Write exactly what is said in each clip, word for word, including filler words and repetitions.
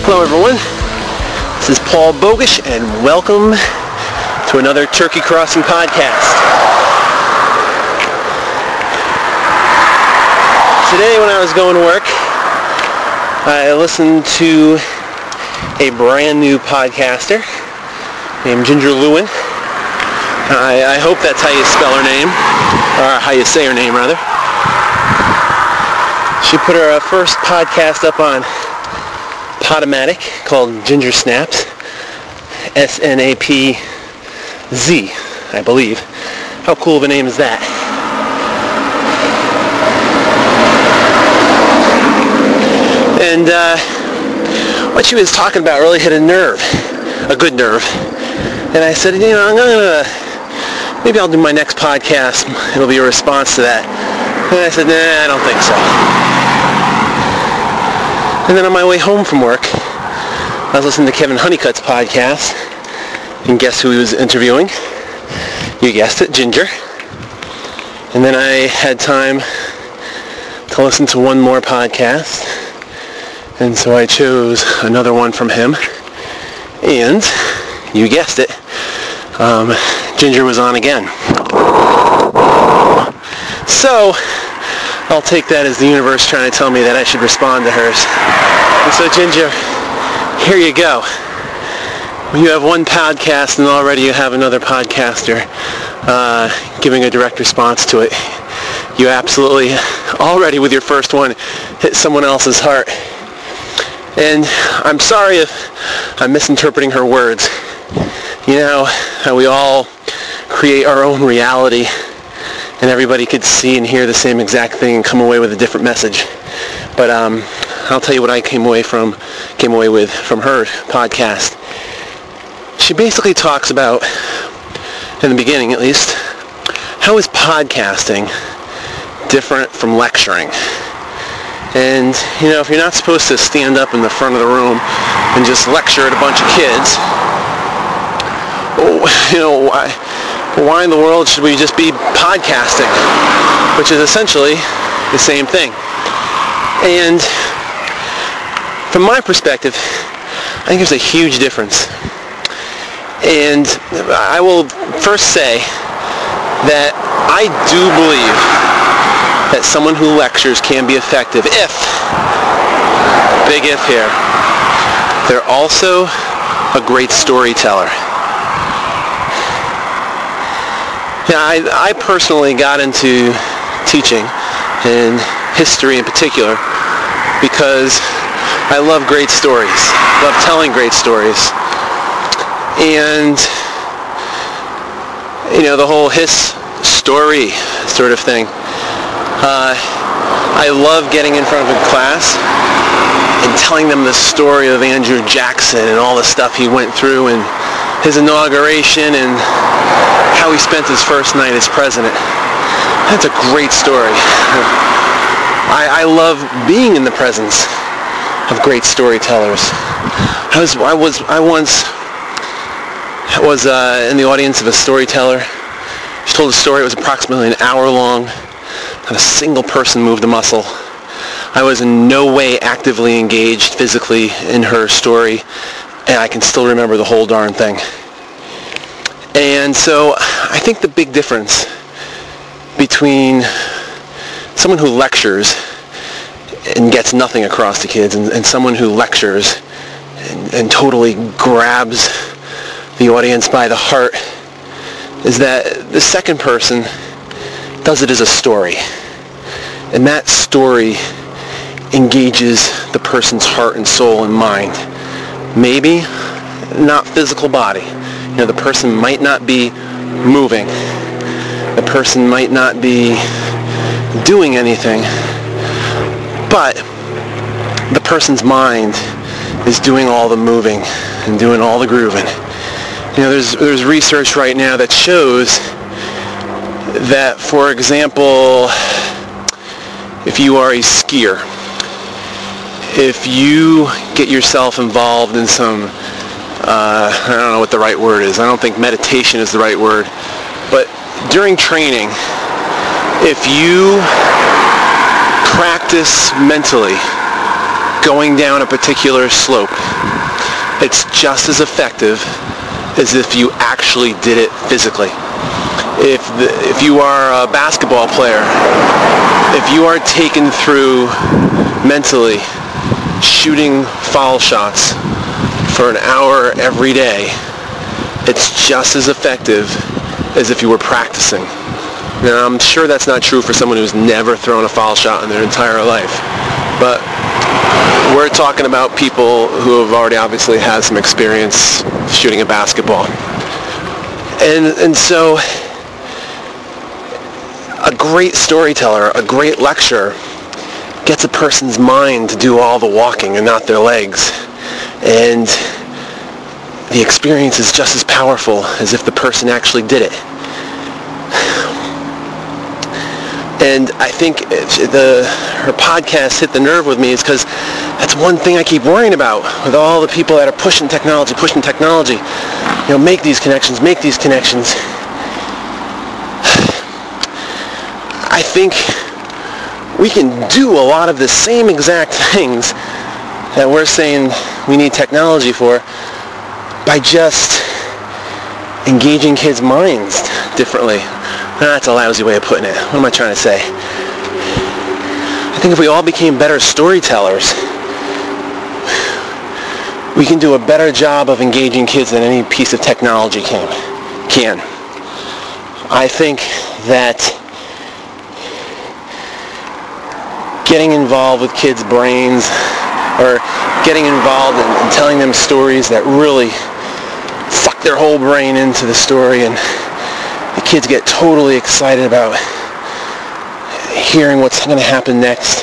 Hello everyone, this is Paul Bogish and welcome to another Turkey Crossing podcast. Today when I was going to work, I listened to a brand new podcaster named Ginger Lewin. I, I hope that's how you spell her name, or how you say her name rather. She put her uh, first podcast up on Podomatic called Ginger Snaps, S N A P Z, I believe. How cool of a name is that? And uh, what she was talking about really hit a nerve, a good nerve. And I said, you know, I'm gonna, maybe I'll do my next podcast. It'll be a response to that. And I said, nah, I don't think so. And then on my way home from work, I was listening to Kevin Honeycutt's podcast, and guess who he was interviewing? You guessed it, Ginger. And then I had time to listen to one more podcast, and so I chose another one from him, and you guessed it, um, Ginger was on again. So I'll take that as the universe trying to tell me that I should respond to hers. And so Ginger, here you go. When you have one podcast and already you have another podcaster uh, giving a direct response to it, you absolutely, already with your first one, hit someone else's heart. And I'm sorry if I'm misinterpreting her words. You know how we all create our own reality and everybody could see and hear the same exact thing and come away with a different message. But um, I'll tell you what I came away from, came away with from her podcast. She basically talks about, in the beginning at least, how is podcasting different from lecturing? And, you know, if you're not supposed to stand up in the front of the room and just lecture at a bunch of kids, oh, you know, why? Why in the world should we just be podcasting? Which is essentially the same thing. And from my perspective, I think there's a huge difference. And I will first say that I do believe that someone who lectures can be effective if, big if here, they're also a great storyteller. Yeah, I, I personally got into teaching, and history in particular, because I love great stories, love telling great stories. And, you know, the whole his story sort of thing. Uh, I love getting in front of a class and telling them the story of Andrew Jackson and all the stuff he went through and his inauguration and how he spent his first night as president. That's a great story. I, I love being in the presence of great storytellers. I was I was I once was uh, in the audience of a storyteller. She told a story. It was approximately an hour long. Not a single person moved a muscle. I was in no way actively engaged physically in her story, and I can still remember the whole darn thing. And so I think the big difference between someone who lectures and gets nothing across to kids and, and someone who lectures and, and totally grabs the audience by the heart is that the second person does it as a story. And that story engages the person's heart and soul and mind. Maybe not physical body. You know, the person might not be moving. The person might not be doing anything. But the person's mind is doing all the moving and doing all the grooving. You know, there's there's research right now that shows that, for example, if you are a skier, if you get yourself involved in some, uh, I don't know what the right word is. I don't think meditation is the right word. But during training, if you practice mentally going down a particular slope, it's just as effective as if you actually did it physically. If the, if you are a basketball player, if you are taken through mentally shooting foul shots for an hour every day, it's just as effective as if you were practicing. Now, I'm sure that's not true for someone who's never thrown a foul shot in their entire life, but we're talking about people who have already obviously had some experience shooting a basketball. And and so a great storyteller, a great lecturer gets a person's mind to do all the walking and not their legs. And the experience is just as powerful as if the person actually did it. And I think the her podcast hit the nerve with me is because that's one thing I keep worrying about with all the people that are pushing technology, pushing technology. You know, make these connections, make these connections. I think we can do a lot of the same exact things that we're saying we need technology for by just engaging kids' minds differently. That's a lousy way of putting it. What am I trying to say? I think if we all became better storytellers, we can do a better job of engaging kids than any piece of technology can. can. I think that getting involved with kids' brains or getting involved in, in telling them stories that really suck their whole brain into the story, and the kids get totally excited about hearing what's going to happen next.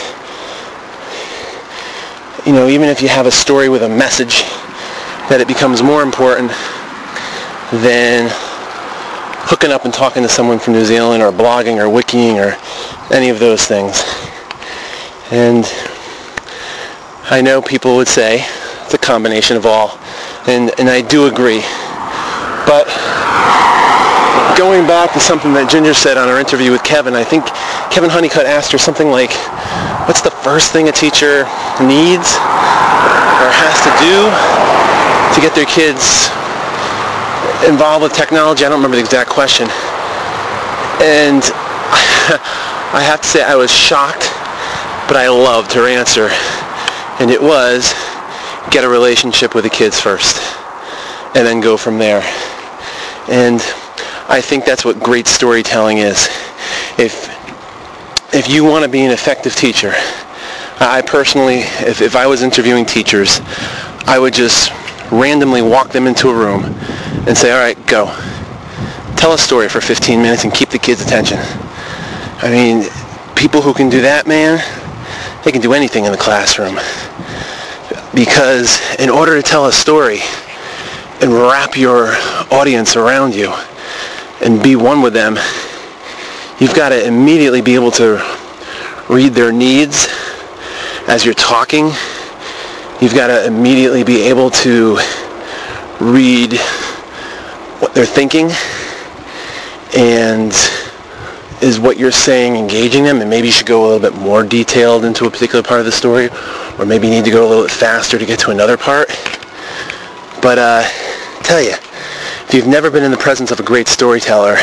You know, even if you have a story with a message, that it becomes more important than hooking up and talking to someone from New Zealand or blogging or wikiing or any of those things. And I know people would say it's a combination of all, and, and I do agree. But going back to something that Ginger said on our interview with Kevin, I think Kevin Honeycutt asked her something like, what's the first thing a teacher needs or has to do to get their kids involved with technology? I don't remember the exact question. And I have to say I was shocked, but I loved her answer. And it was, get a relationship with the kids first and then go from there. And I think that's what great storytelling is. If if you want to be an effective teacher, I personally, if, if I was interviewing teachers, I would just randomly walk them into a room and say, all right, go. Tell a story for fifteen minutes and keep the kids' attention. I mean, people who can do that, man, they can do anything in the classroom. Because in order to tell a story and wrap your audience around you and be one with them, you've got to immediately be able to read their needs as you're talking. You've got to immediately be able to read what they're thinking, and is what you're saying engaging them, and maybe you should go a little bit more detailed into a particular part of the story, or maybe you need to go a little bit faster to get to another part. But uh, I tell you, if you've never been in the presence of a great storyteller,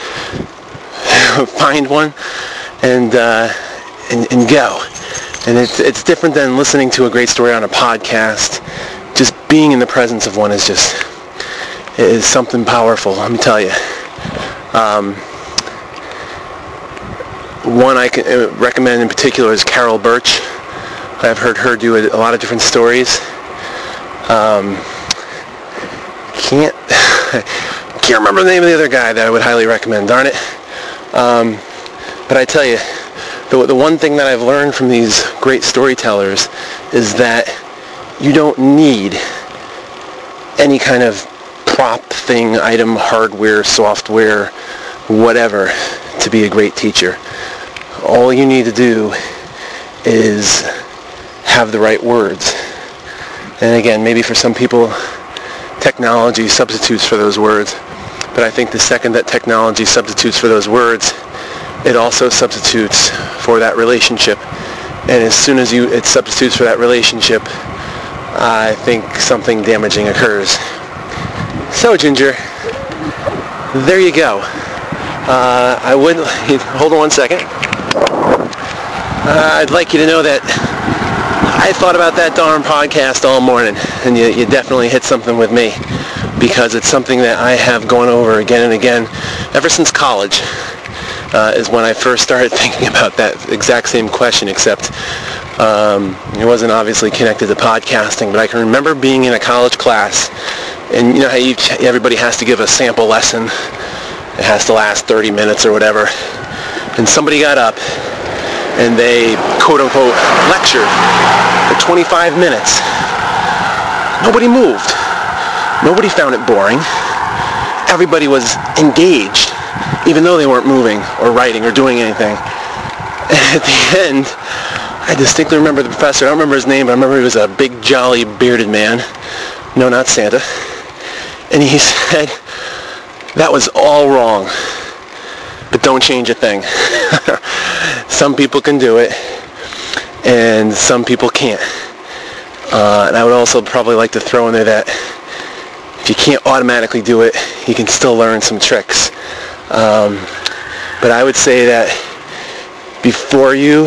find one and, uh, and and go. And it's it's different than listening to a great story on a podcast. Just being in the presence of one is just is something powerful. Let me tell you. Um, one I can recommend in particular is Carol Birch. I've heard her do a, a lot of different stories. Um, can't can't remember the name of the other guy that I would highly recommend. Darn it. Um, but I tell you, the, the one thing that I've learned from these great storytellers is that you don't need any kind of prop thing, item, hardware, software, whatever, to be a great teacher. All you need to do is have the right words. And again, maybe for some people, technology substitutes for those words. But I think the second that technology substitutes for those words, it also substitutes for that relationship and as soon as you it substitutes for that relationship, I think something damaging occurs. So, Ginger, there you go. Uh, I would hold on one second. Uh, I'd like you to know that I thought about that darn podcast all morning, and you, you definitely hit something with me, because it's something that I have gone over again and again ever since college. Uh, is when I first started thinking about that exact same question, except um, it wasn't obviously connected to podcasting. But I can remember being in a college class, and you know how each, everybody has to give a sample lesson. It has to last thirty minutes or whatever. And somebody got up, and they, quote-unquote, lectured for twenty-five minutes. Nobody moved. Nobody found it boring. Everybody was engaged, even though they weren't moving or writing or doing anything. And at the end, I distinctly remember the professor. I don't remember his name, but I remember he was a big, jolly, bearded man. No, not Santa. And he said, "That was all wrong, but don't change a thing." Some people can do it, and some people can't. Uh, and I would also probably like to throw in there that if you can't automatically do it, you can still learn some tricks. Um, but I would say that before you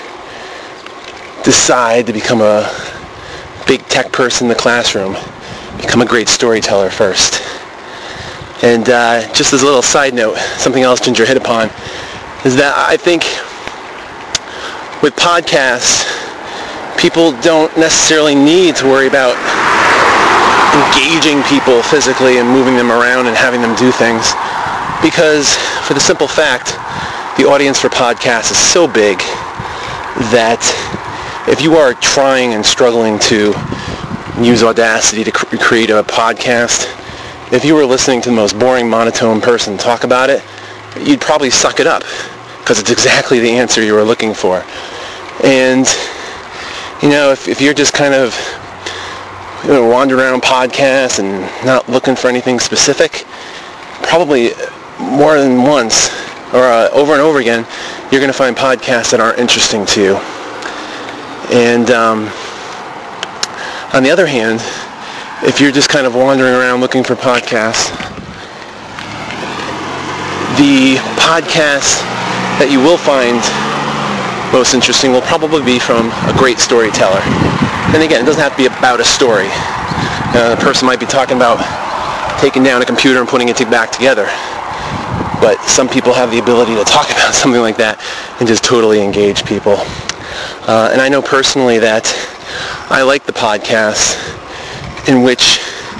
decide to become a big tech person in the classroom, become a great storyteller first. And uh, just as a little side note, something else Ginger hit upon, is that I think with podcasts, people don't necessarily need to worry about engaging people physically and moving them around and having them do things, because for the simple fact, the audience for podcasts is so big that if you are trying and struggling to use Audacity to cr- create a podcast, if you were listening to the most boring, monotone person talk about it, you'd probably suck it up, because it's exactly the answer you were looking for. And, you know, if, if you're just kind of, you know, wandering around podcasts and not looking for anything specific, probably more than once, or uh, over and over again, you're going to find podcasts that aren't interesting to you. And um, on the other hand, if you're just kind of wandering around looking for podcasts, the podcasts that you will find most interesting will probably be from a great storyteller. And again, it doesn't have to be about a story. Uh, the person might be talking about taking down a computer and putting it back together. But some people have the ability to talk about something like that and just totally engage people. Uh, and I know personally that I like the podcasts in which,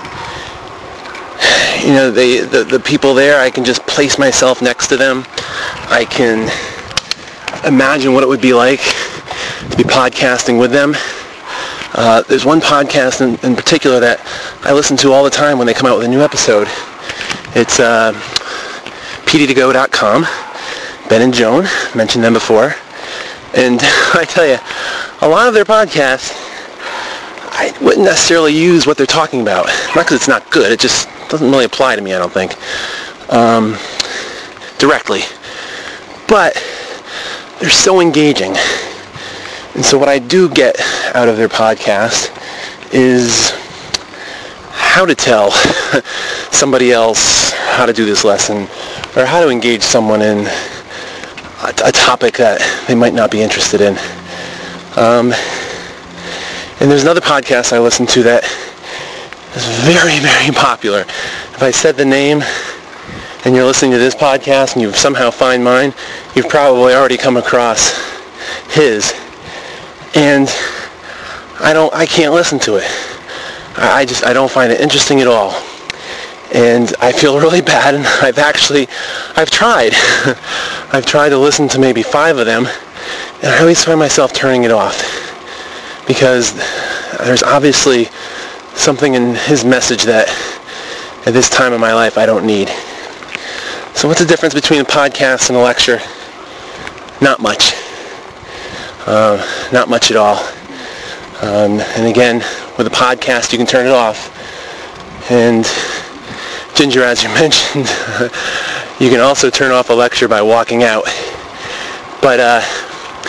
you know, they, the, the people there, I can just place myself next to them. I can imagine what it would be like to be podcasting with them. Uh, there's one podcast in, in particular that I listen to all the time when they come out with a new episode. It's uh, P D to go dot com. Ben and Joan, mentioned them before. And I tell you, a lot of their podcasts, I wouldn't necessarily use what they're talking about. Not because it's not good, it just doesn't really apply to me, I don't think, um, directly. But they're so engaging. And so what I do get out of their podcast is how to tell somebody else how to do this lesson, or how to engage someone in a, a topic that they might not be interested in. Um, and there's another podcast I listen to that is very, very popular. If I said the name and you're listening to this podcast and you somehow find mine, you've probably already come across his. And I don't, I can't listen to it. I just, I don't find it interesting at all. And I feel really bad, and I've actually, I've tried. I've tried to listen to maybe five of them, and I always find myself turning it off. Because there's obviously something in his message that at this time of my life I don't need. So what's the difference between a podcast and a lecture? Not much. Uh, not much at all. Um, and again, with a podcast, you can turn it off. And Ginger, as you mentioned, you can also turn off a lecture by walking out. But uh,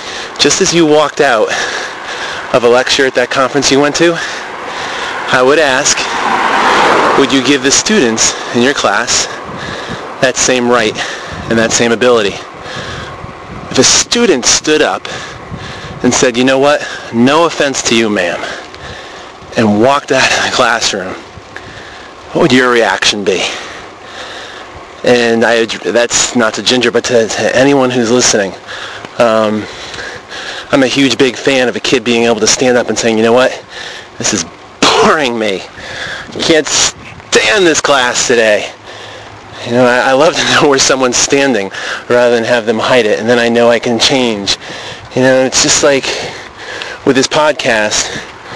just as you walked out of a lecture at that conference you went to, I would ask, would you give the students in your class that same right and that same ability? If a student stood up and said, you know what, no offense to you, ma'am, and walked out of the classroom, what would your reaction be? And I, that's not to Ginger, but to, to anyone who's listening. Um, I'm a huge, big fan of a kid being able to stand up and saying, you know what, this is boring me. Can't stand this class today. You know, I, I love to know where someone's standing rather than have them hide it, and then I know I can change. You know, it's just like with this podcast,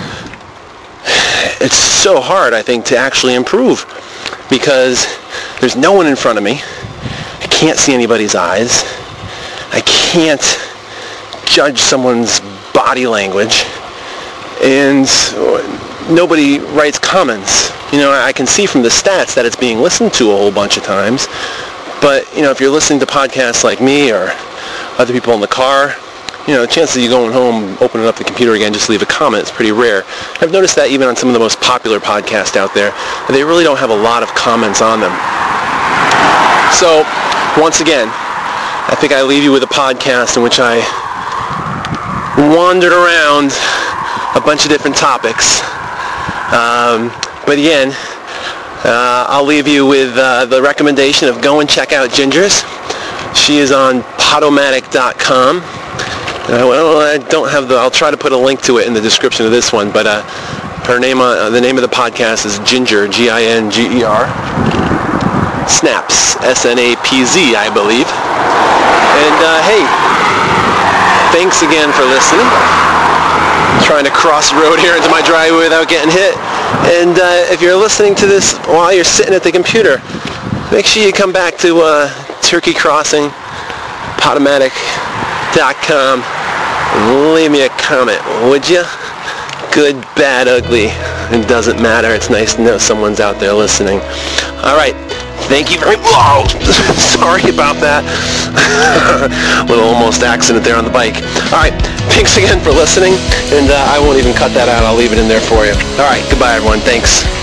it's so hard, I think, to actually improve because there's no one in front of me. I can't see anybody's eyes. I can't judge someone's body language. And nobody writes comments. You know, I can see from the stats that it's being listened to a whole bunch of times. But, you know, if you're listening to podcasts like me or other people in the car, you know, the chances of you going home, opening up the computer again, just leave a comment is pretty rare. I've noticed that even on some of the most popular podcasts out there, they really don't have a lot of comments on them. So, once again, I think I leave you with a podcast in which I wandered around a bunch of different topics. Um, but again, uh, I'll leave you with uh, the recommendation of go and check out Ginger's. She is on Podomatic dot com. Uh, well, I don't have the. I'll try to put a link to it in the description of this one. But uh, her name, uh, the name of the podcast is Ginger, G I N G E R. Snaps, S N A P Z, I believe. And uh, hey, thanks again for listening. I'm trying to cross the road here into my driveway without getting hit. And uh, if you're listening to this while you're sitting at the computer, make sure you come back to uh, Turkey Crossing, Podomatic dot com, and leave me a comment, would you? Good, bad, ugly, it doesn't matter. It's nice to know someone's out there listening. All right. Thank you very much. Whoa! Sorry about that. Little almost accident there on the bike. All right. Thanks again for listening. And uh, I won't even cut that out. I'll leave it in there for you. All right. Goodbye, everyone. Thanks.